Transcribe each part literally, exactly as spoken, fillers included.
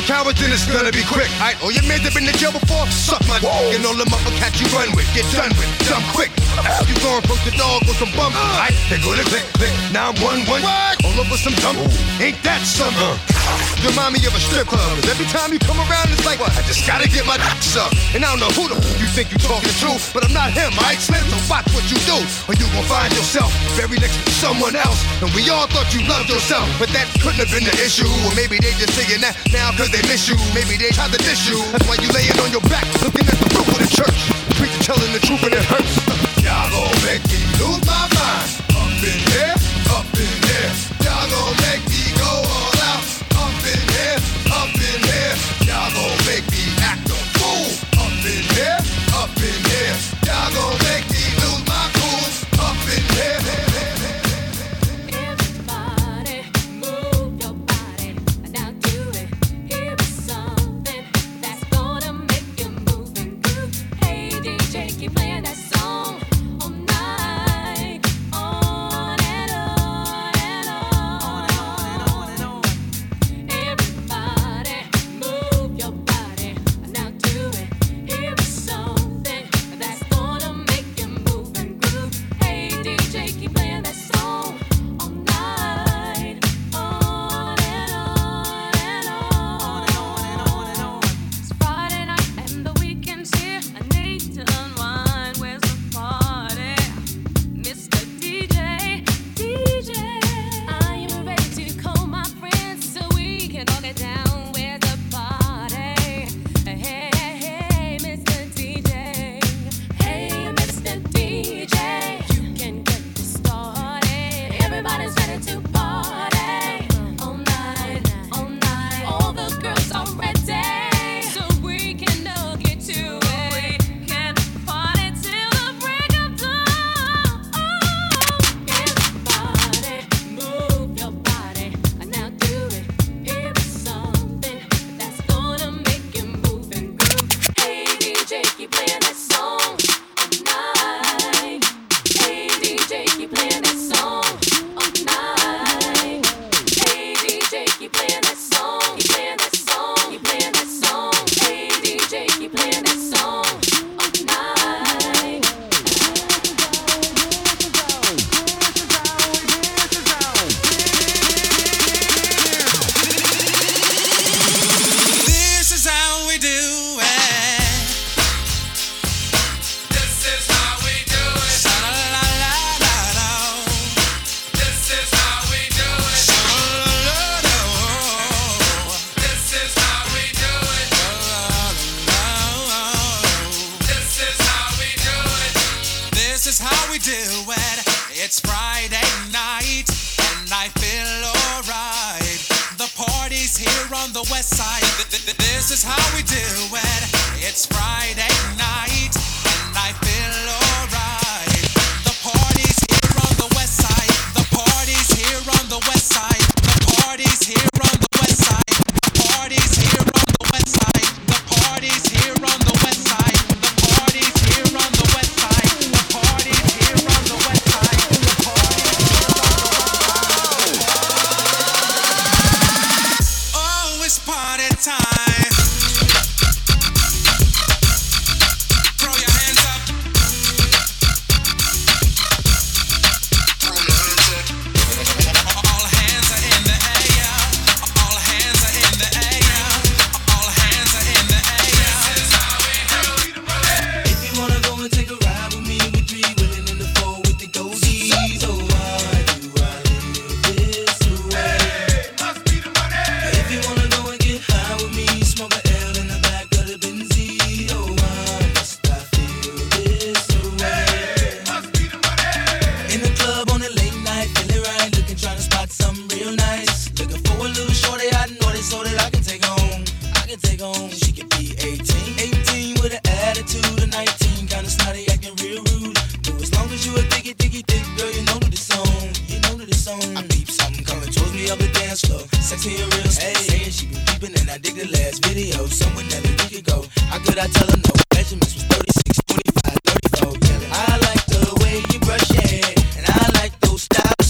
cowards, then it's gonna be quick. Aight, all your men have been to jail before, suck my dick. And all them other cats you run with, get done with, dumb quick. You gon' approach the dog with some bum. Aight, they go to click, click, nine one one. All over some dumb. Ain't that summer? You remind me of a strip club. Cause every time you come around, it's like, what? I just gotta get my dick sucked. And I don't know who the f you think you talking to, but I'm not him, aight, Slim? So watch what you do, or you gon' find yourself buried next to someone else. And we all thought you loved yourself, but that couldn't have been the issue. Or maybe they just saying that now cause they miss you. Maybe they tried to diss you. That's why you laying on your back, looking at the roof of the church. Preacher telling the truth and it hurts. Y'all gon' make me lose my mind. Up in here, up in here. Y'all gon' make me go all out. Up in here, up in here. Y'all gon' make me act a fool. Up in here, up in here. Y'all gon' make me lose my cool. Up in here.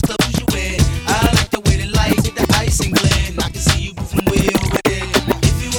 If you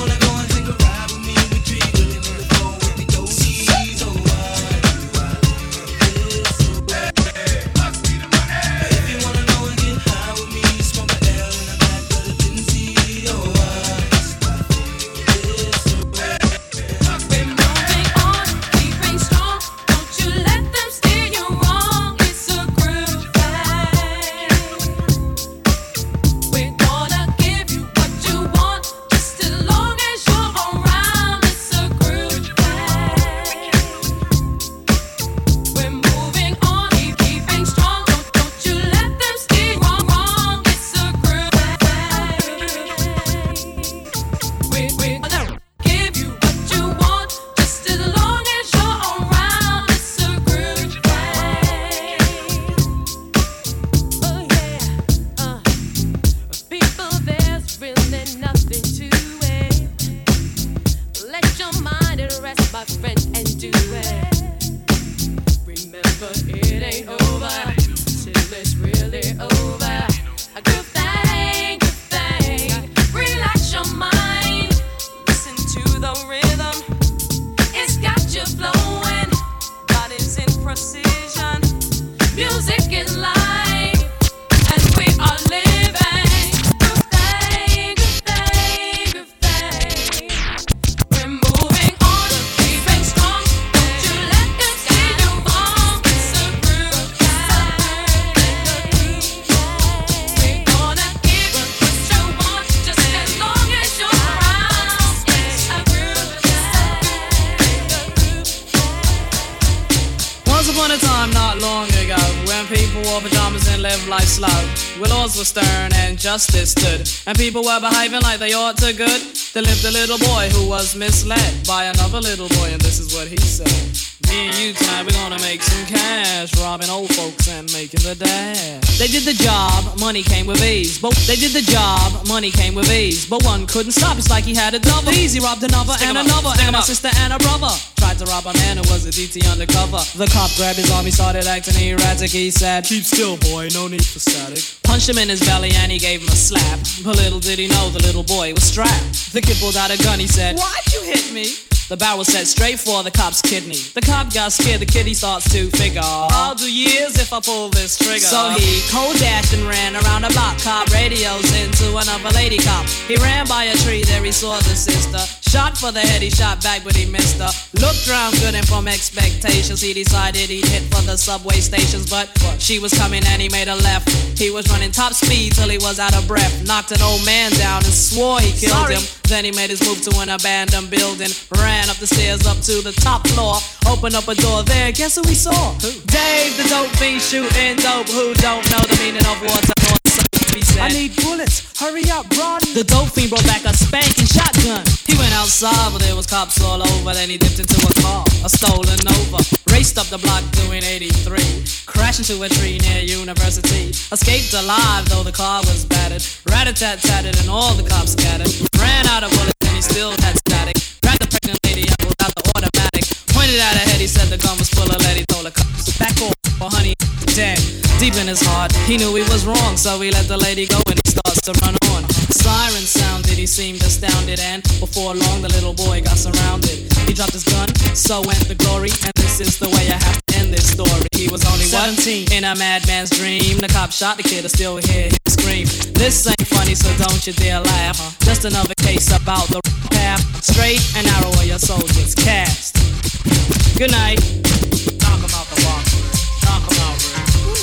live life slow, where laws were stern and justice stood, and people were behaving like they ought to good. There lived a little boy who was misled by another little boy, and this is what he said. Me and you tonight, we're gonna make some cash, robbing old folks and making the dash. They did the job, money came with ease. But they did the job, money came with ease. But one couldn't stop, it's like he had a double. Easy robbed another Stick and another, Stick and a sister and a brother. Tried to rob a man who was a D T undercover. The cop grabbed his arm, he started acting erratic. He said, "Keep still, boy, no need for static." Punched him in his belly and he gave him a slap. But little did he know the little boy was strapped. The kid pulled out a gun, he said, "Why'd you hit me?" The barrel set straight for the cop's kidney. The cop got scared, the kid he starts to figure, I'll do years if I pull this trigger. So he cold dashed and ran around the block. Cop radios into another lady cop. He ran by a tree, there he saw the sister. Shot for the head, he shot back but he missed her. Looked round good and from expectations he decided he'd hit for the subway stations. But she was coming and he made a left. He was running top speed till he was out of breath. Knocked an old man down and swore he killed Sorry. him. Then he made his move to an abandoned building. Ran up the stairs up to the top floor. Opened up a door there, guess who we saw? Who? Dave the dope fiend shooting dope. Who don't know the meaning of water? He said, "I need bullets, hurry up, run." The dope fiend brought back a spanking shotgun. He went outside, but there was cops all over. Then he dipped into a car, a stolen Nova. Raced up the block doing eighty-three. Crashed into a tree near University. Escaped alive, though the car was battered. Rat-a-tat-tatted and all the cops scattered. Ran out of bullets and he still had static. Grabbed the pregnant lady and pulled out the automatic. Pointed at her head, he said the gun was full of lead. He told the cops, "Back off, or honey, dead." Deep in his heart, he knew he was wrong, so he let the lady go and he starts to run on. Siren sounded, he seemed astounded, and before long the little boy got surrounded. He dropped his gun, so went the glory, and this is the way I have to end this story. He was only seventeen, in a madman's dream. The cop shot the kid, I still hear him scream. This ain't funny, so don't you dare laugh. Just another case about the path. Straight and narrow where your soldiers cast. Good night. Knock 'em out the box. Knock 'em out, Rick.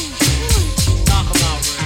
Knock 'em out, Rick.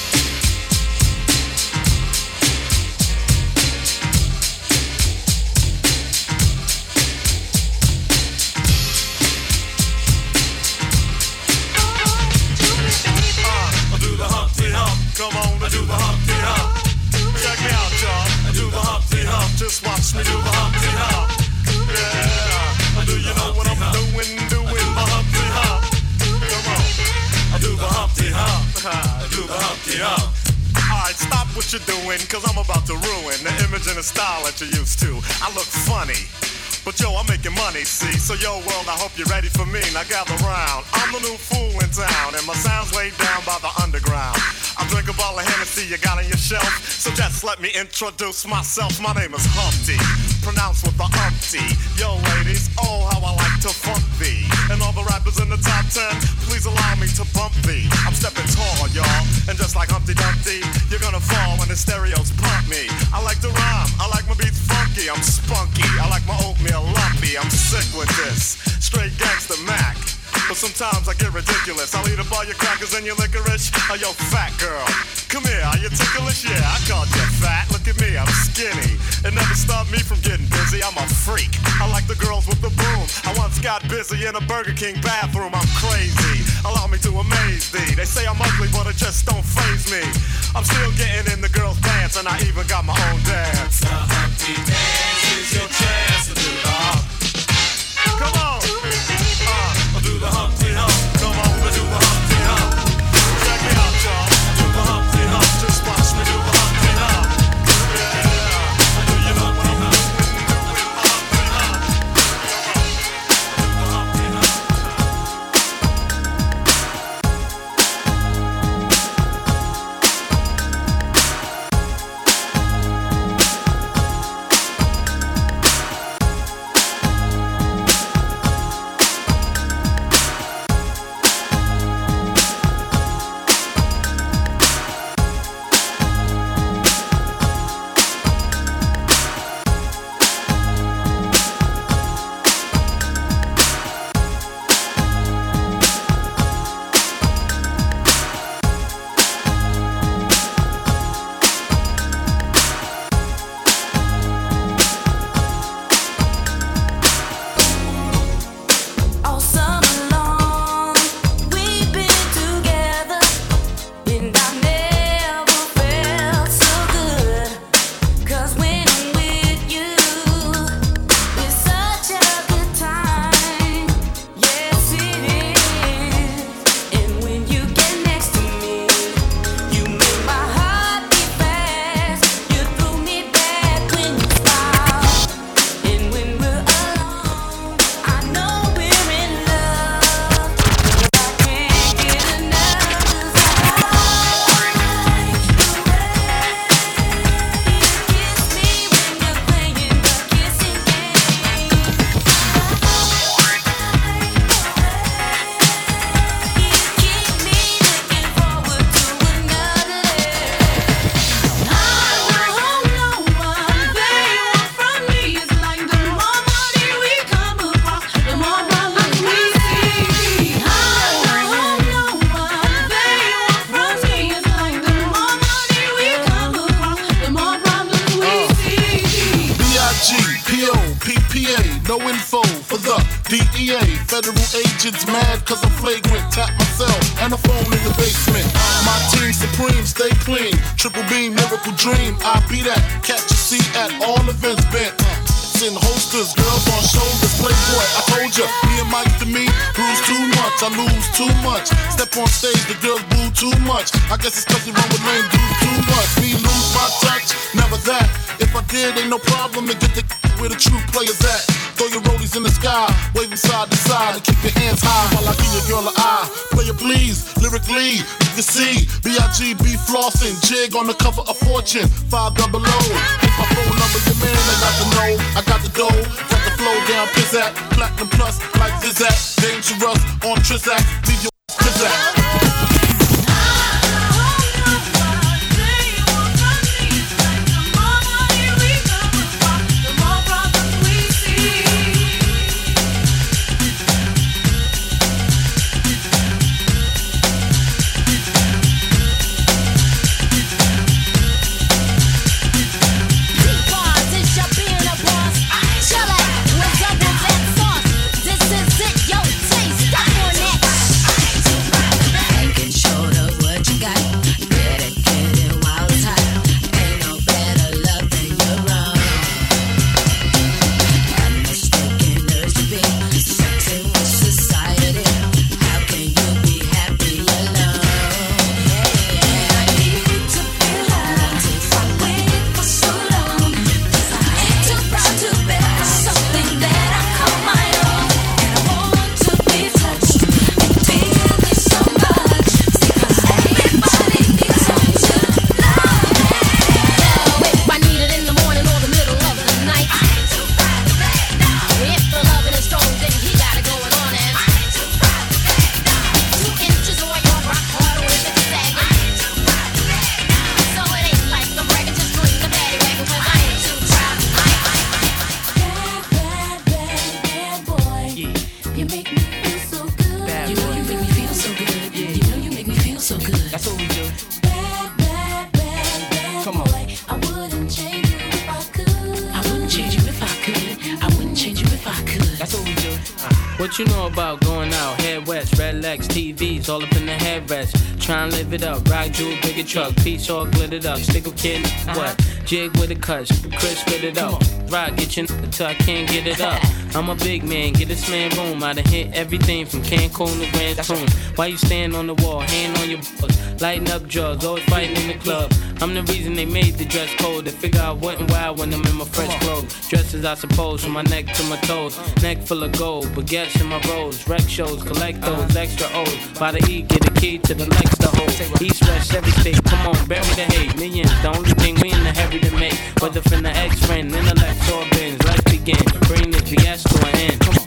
Uh, I do the Humpty Hump. Come on, I do the Humpty Hump. Check me out, y'all. I do the Humpty Hump. Just watch me do the Humpty Hump. Yeah. Do you know what I'm doing? Doing the Humpty Hump. Come on. I do the Humpty Hump. I do the Humpty Hump. Alright, stop what you're doing, cause I'm about to ruin the image and the style that you're used to. I look funny, but yo, I'm making money, see? So yo, world, I hope you're ready for me. Now gather round. I'm the new fool in town, and my sound's laid down by the underground. I drink a bottle of Hennessy you got on your shelf, so just let me introduce myself. My name is Humpty, pronounced with the umpty. Yo, ladies, oh, how I like to funk thee. And all the rappers in the top ten, please allow me to bump thee. I'm stepping tall, y'all, and just like Humpty Dumpty, you're gonna fall when the stereos pump me. I like to rhyme, I like my beats funky, I'm spunky. I like my oatmeal lumpy, I'm sick with this. Straight gangster Mac. But sometimes I get ridiculous. I'll eat up all your crackers and your licorice. Oh, yo, fat girl, come here, are you ticklish? Yeah, I called you fat. Look at me, I'm skinny. It never stopped me from getting busy. I'm a freak. I like the girls with the boom. I once got busy in a Burger King bathroom. I'm crazy. Allow me to amaze thee. They say I'm ugly, but it just don't faze me. I'm still getting in the girls' pants, and I even got my own dance. The Humpty Dance is your chance to do the hump. Come on. Uh, do the Humpty Hump. Come on, do the Humpty Hump. Check me out, y'all. Do the Humpty Hump. Just watch me do the Humpty Hump. Yeah. Do you know what I'm doing? The Humpty Hump. Come on. Do the Humpty Hump. P O, P P A, no info for the D E A. Federal agents mad cause I'm flagrant. Tap myself and a phone in the basement. My team supreme, stay clean. Triple beam, miracle dream. I be that. Catch a seat at all events bent. In holsters, girls on shoulders, playboy, I told ya, me and Mike to me, bruise too much, I lose too much, step on stage, the girls boo too much, I guess it's cause you run with lame dudes too much, me lose my touch, never that, if I did, ain't no problem to get the where the true players at, throw your rollies in the sky, waving side to side, and keep your hands high, while I give your girl an eye, player please, lyrically, you can see, B I G B flossing, jig on the cover of Fortune, five double O, if my phone number, your man, I got to know, I got the dough, got the flow down, pizzazz, platinum plus, like Zizak, dangerous, on Trizak, leave your Trizak. What you know about going out, head west, red legs, T Vs, all up in the headrest. Try and live it up, rock jewel, bigger truck, piece all glittered up, stick a kid, what? Jig with a cut, Chris spit it up. Rock, get your n***a till I can't get it up. I'm a big man, get this man room. I done hit everything from Cancun to Grand Tune. Why you stand on the wall, hand on your balls, lighting up drugs, always fighting in the club. I'm the reason they made the dress code. They figure I went wild when I'm in my fresh clothes. Dresses, I suppose, from my neck to my toes. Neck full of gold, baguettes in my rolls. Rec shows, collect those extra O's. By the E, get a key to the Lex to hold. East, West, every state, come on, bury the hate. Millions, the only thing we in the heavy to make. Whether from the ex-friend, intellect or bins. Let's begin, bring this B S to an end. Come on.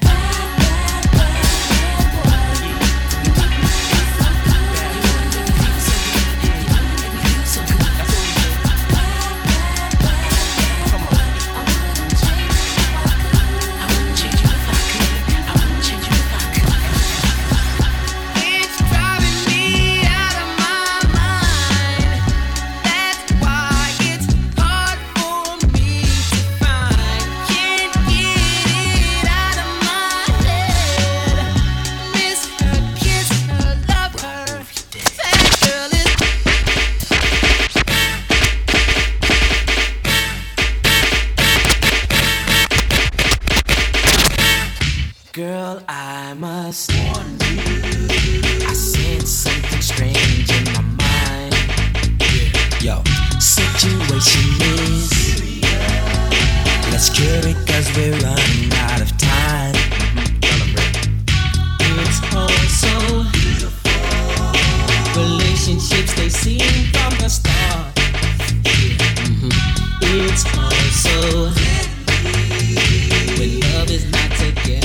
Girl, I must warn you, I sense something strange in my mind. Yo, situation is, let's cure it cause we're running out of time. It's all so beautiful, relationships they seem from the start. Mm-hmm. It's all so when love is not together.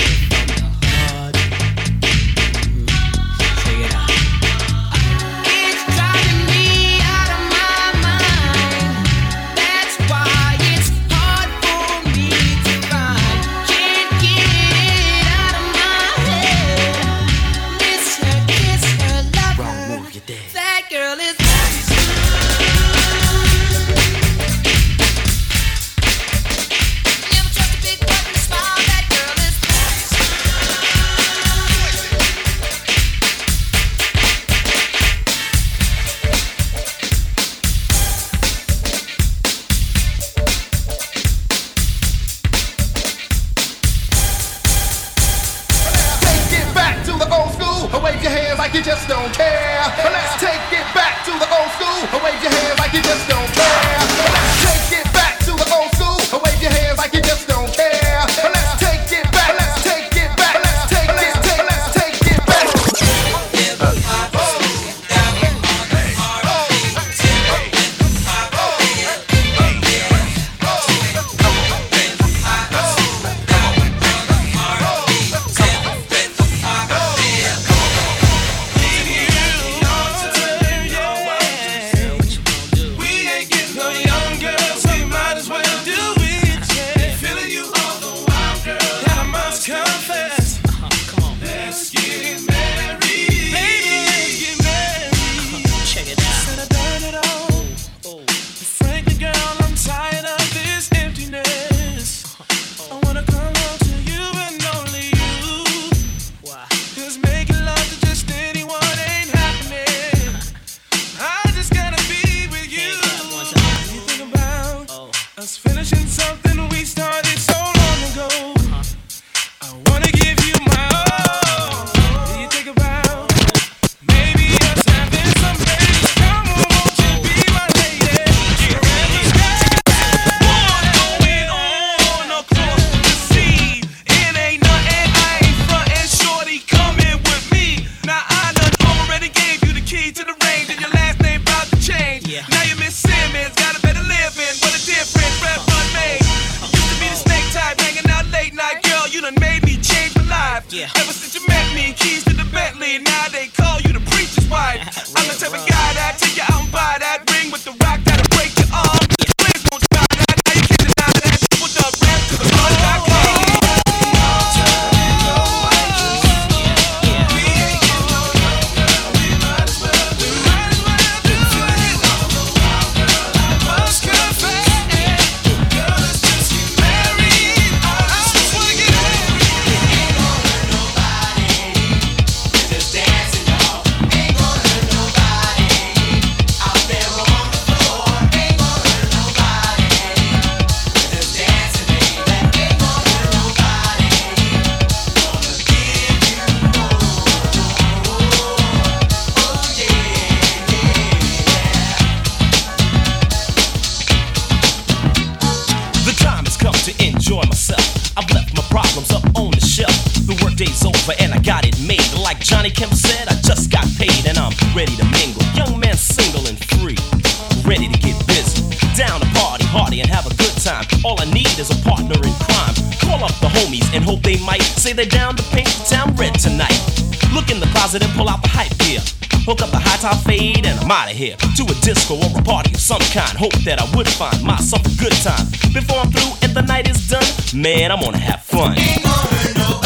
Can't just don't care. But let's take it back to the old school. Wave your hands like you just don't care. But let's take it back to the old school. Wave your hands like you just don't care. But let's take it back. Let's take it back. Let's take it. Take. Let's take it back. Johnny Kemp said, I just got paid and I'm ready to mingle. Young man, single and free, ready to get busy. Down to party, hardy and have a good time. All I need is a partner in crime. Call up the homies and hope they might say they're down to paint the town red tonight. Look in the closet and pull out the hype gear. Hook up the high top fade and I'm out of here. To a disco or a party of some kind. Hope that I would find myself a good time. Before I'm through and the night is done, man, I'm gonna have fun. Ain't gonna hurt nobody.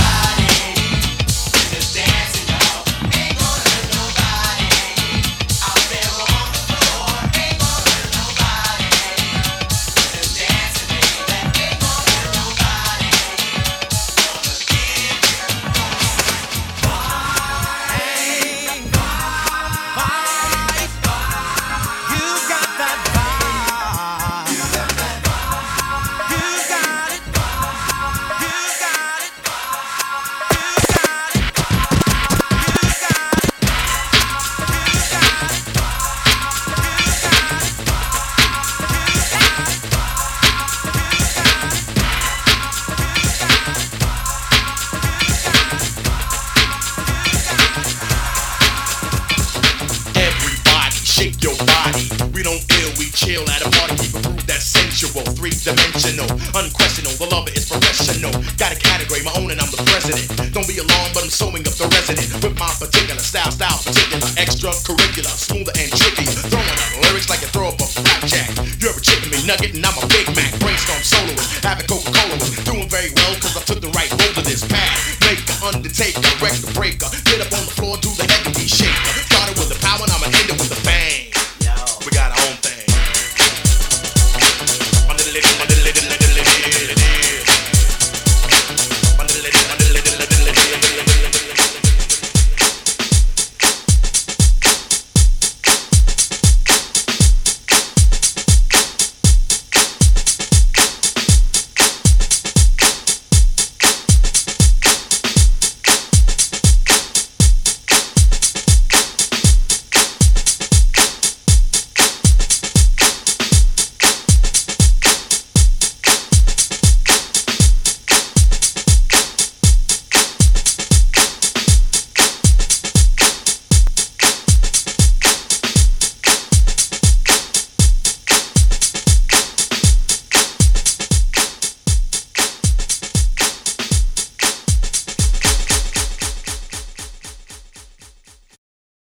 Unquestionable, the lover is professional. Got a category, my own, and I'm the president. Don't be alarmed, but I'm sewing up the resident with my particular style, style particular, extracurricular, smoother and tricky. Throwing up lyrics like you throw up a flapjack. You're a chicken McNugget, and I'm a Big Mac. Brainstorm soloist, having Coca-Cola, doing very well 'cause I took the right road to this path. Make the undertaker, wreck the breaker.